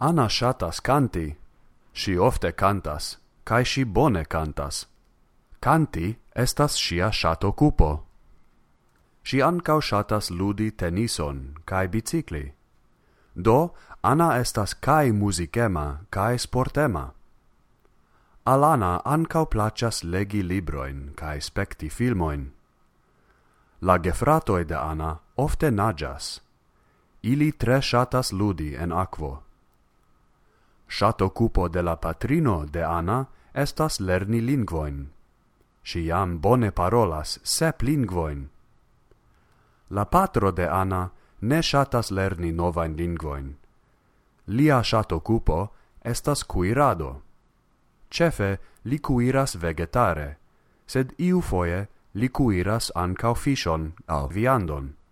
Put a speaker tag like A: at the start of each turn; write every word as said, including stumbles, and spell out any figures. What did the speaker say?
A: Anna shatas canti. Si ofte cantas, cae si bone cantas. Canti estas sia ŝatokupo. Si ancau shatas ludi tenison cae bicicli. Do, Anna estas cae musicema cae sportema. Al Anna ancau placas legi libroin cae specti filmoin. La gefratoi de Anna ofte naĝas. Ili tre shatas ludi en akvo. Ŝatokupo de la patrino de Anna estas lerni lingvojn. Si jam bone parolas sep lingvojn. La patro de Anna ne shatas lerni novajn lingvojn. Lia ŝatokupo estas kuirado. Cefe li kuiras vegetare, sed iufoje li kuiras ancau fiŝon aŭ viandon.